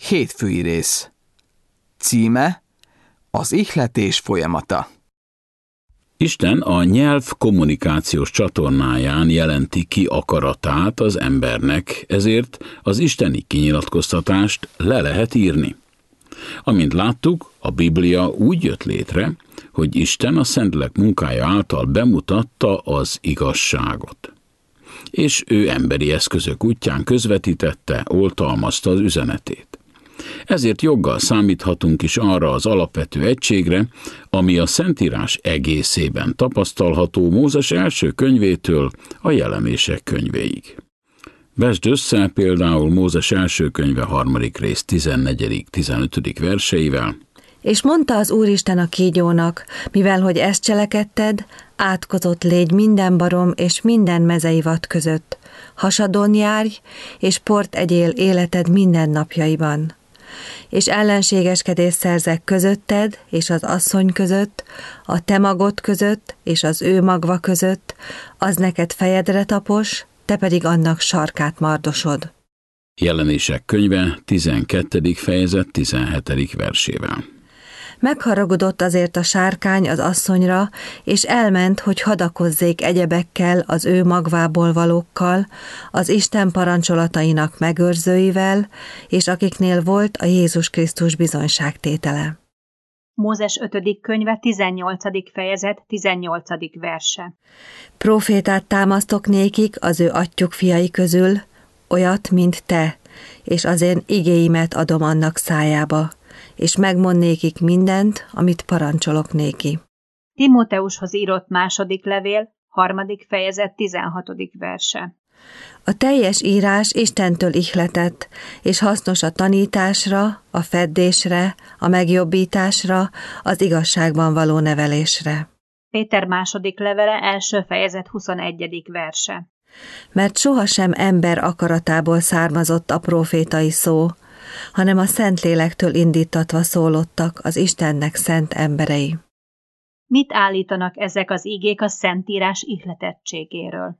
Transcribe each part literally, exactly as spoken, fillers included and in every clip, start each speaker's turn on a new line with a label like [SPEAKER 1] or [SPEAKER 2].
[SPEAKER 1] hétfői rész. Címe: az ihletés folyamata.
[SPEAKER 2] Isten a nyelv kommunikációs csatornáján jelenti ki akaratát az embernek, ezért az isteni kinyilatkoztatást le lehet írni. Amint láttuk, a Biblia úgy jött létre, hogy Isten a Szentlélek munkája által bemutatta az igazságot. És ő emberi eszközök útján közvetítette, oltalmazta az üzenetét. Ezért joggal számíthatunk is arra az alapvető egységre, ami a Szentírás egészében tapasztalható Mózes első könyvétől a Jelenések könyvéig. Vesd össze például Mózes első könyve harmadik rész tizennegyedik-tizenötödik verseivel.
[SPEAKER 3] És mondta az Úristen a kígyónak, mivel hogy ezt cselekedted, átkozott légy minden barom és minden mezei vad között. Hasadon járj, és port egyél életed minden napjaiban. És ellenségeskedés szerzek közötted, és az asszony között, a te magod között, és az ő magva között, az neked fejedre tapos, te pedig annak sarkát mardosod.
[SPEAKER 2] Jelenések könyve tizenkettedik fejezet tizenhetedik versével.
[SPEAKER 3] Megharagudott azért a sárkány az asszonyra, és elment, hogy hadakozzék egyebekkel, az ő magvából valókkal, az Isten parancsolatainak megőrzőivel, és akiknél volt a Jézus Krisztus bizonyságtétele.
[SPEAKER 4] Mózes ötödik könyve tizennyolcadik fejezet tizennyolcadik verse.
[SPEAKER 3] Prófétát támasztok nékik az ő atyjuk fiai közül, olyat, mint te, és az én igéimet adom annak szájába, és megmond nékik mindent, amit parancsolok néki.
[SPEAKER 4] Timóteushoz írott második levél, harmadik fejezet tizenhatodik verse.
[SPEAKER 3] A teljes írás Istentől ihletett, és hasznos a tanításra, a feddésre, a megjobbításra, az igazságban való nevelésre.
[SPEAKER 4] Péter második levele, első fejezet huszonegyedik verse.
[SPEAKER 3] Mert sohasem ember akaratából származott a prófétai szó, hanem a Szentlélektől indítatva szólottak az Istennek szent emberei.
[SPEAKER 4] Mit állítanak ezek az igék a Szentírás ihletettségéről?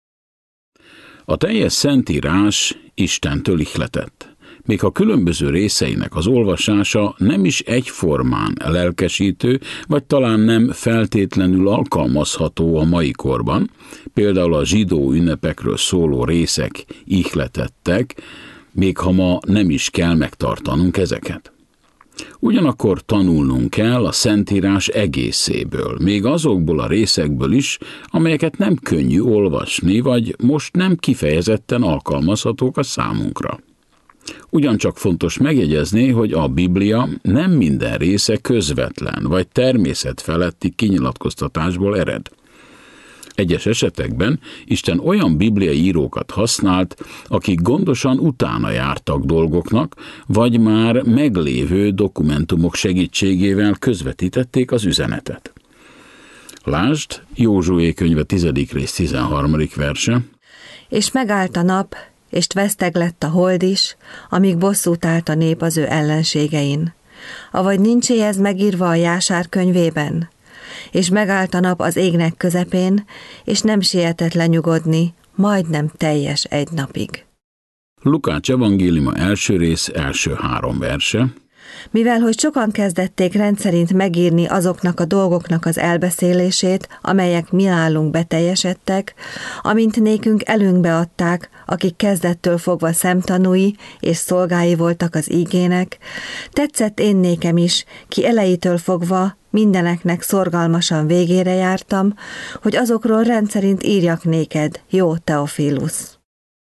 [SPEAKER 2] A teljes Szentírás Istentől ihletett. Még a különböző részeinek az olvasása nem is egyformán lelkesítő, vagy talán nem feltétlenül alkalmazható a mai korban, például a zsidó ünnepekről szóló részek ihletettek, még ha ma nem is kell megtartanunk ezeket. Ugyanakkor tanulnunk kell a Szentírás egészéből, még azokból a részekből is, amelyeket nem könnyű olvasni, vagy most nem kifejezetten alkalmazhatók a számunkra. Ugyancsak fontos megjegyezni, hogy a Biblia nem minden része közvetlen, vagy természetfeletti kinyilatkoztatásból ered. Egyes esetekben Isten olyan bibliai írókat használt, akik gondosan utána jártak dolgoknak, vagy már meglévő dokumentumok segítségével közvetítették az üzenetet. Lásd, Józsué könyve tizedik rész tizenharmadik verse.
[SPEAKER 3] És megállt a nap, és veszteg lett a hold is, amíg bosszút állt a nép az ő ellenségein. Avagy nincs ez megírva a Jásár könyvében? És megállt a nap az égnek közepén, és nem sietett lenyugodni, majdnem teljes egy napig.
[SPEAKER 2] Lukács evangéliuma első rész első három verse.
[SPEAKER 3] Mivel hogy sokan kezdették rendszerint megírni azoknak a dolgoknak az elbeszélését, amelyek mi nálunk beteljesedtek, amint nékünk elünkbe adták, akik kezdettől fogva szemtanúi és szolgái voltak az ígének, tetszett én nékem is, ki elejétől fogva mindeneknek szorgalmasan végére jártam, hogy azokról rendszerint írjak néked, jó Teofilusz.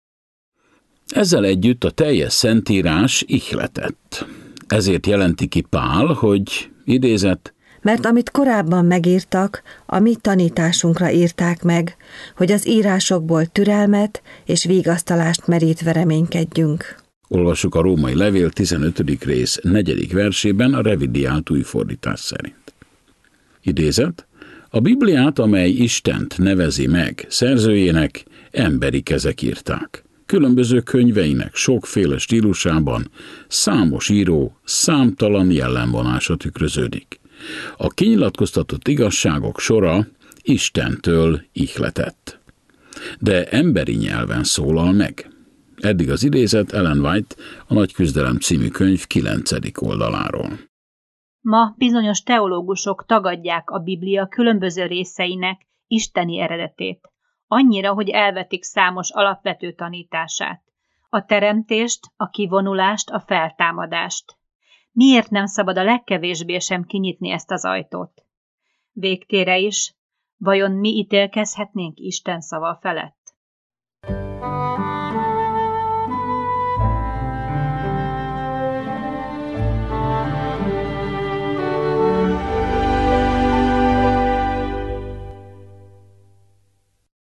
[SPEAKER 2] Ezzel együtt a teljes Szentírás ihletett. Ezért jelenti ki Pál, hogy idézet,
[SPEAKER 3] mert amit korábban megírtak, a mi tanításunkra írták meg, hogy az írásokból türelmet és vigasztalást merítve reménykedjünk.
[SPEAKER 2] Olvassuk a római levél tizenötödik rész negyedik versében a revidiált új fordítás szerint. Idézet, a Bibliát, amely Istent nevezi meg szerzőjének, emberi kezek írták. Különböző könyveinek sokféle stílusában számos író számtalan jellemvonása tükröződik. A kinyilatkoztatott igazságok sora Istentől ihletett, de emberi nyelven szólal meg. Eddig az idézet Ellen White a Nagy küzdelem című könyv kilencedik oldaláról.
[SPEAKER 4] Ma bizonyos teológusok tagadják a Biblia különböző részeinek isteni eredetét, annyira, hogy elvetik számos alapvető tanítását. A teremtést, a kivonulást, a feltámadást. Miért nem szabad a legkevésbé sem kinyitni ezt az ajtót? Végtére is, vajon mi ítélkezhetnénk Isten szava felett?